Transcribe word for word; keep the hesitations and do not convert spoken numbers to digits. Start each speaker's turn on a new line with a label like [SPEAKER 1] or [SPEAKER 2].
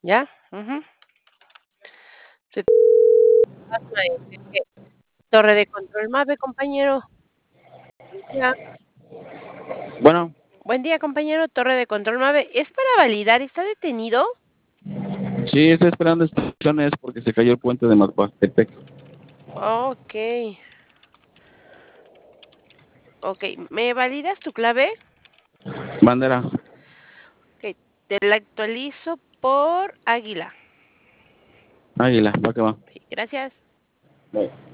[SPEAKER 1] ¿Ya? Ujú. Se pasa, este, torre de control MAVE, compañero. Buen día.
[SPEAKER 2] Bueno,
[SPEAKER 1] Buen día, compañero, torre de control MAVE. Es para validar, ¿está detenido?
[SPEAKER 2] sí, estoy esperando instrucciones porque se cayó el puente de Mazhuastepec.
[SPEAKER 1] Okey. Okey, ¿me validas tu clave?
[SPEAKER 2] Bandera.
[SPEAKER 1] Okey, te la actualizo por Águila.
[SPEAKER 2] Águila, va que va.
[SPEAKER 1] Sí, gracias.
[SPEAKER 2] Bye.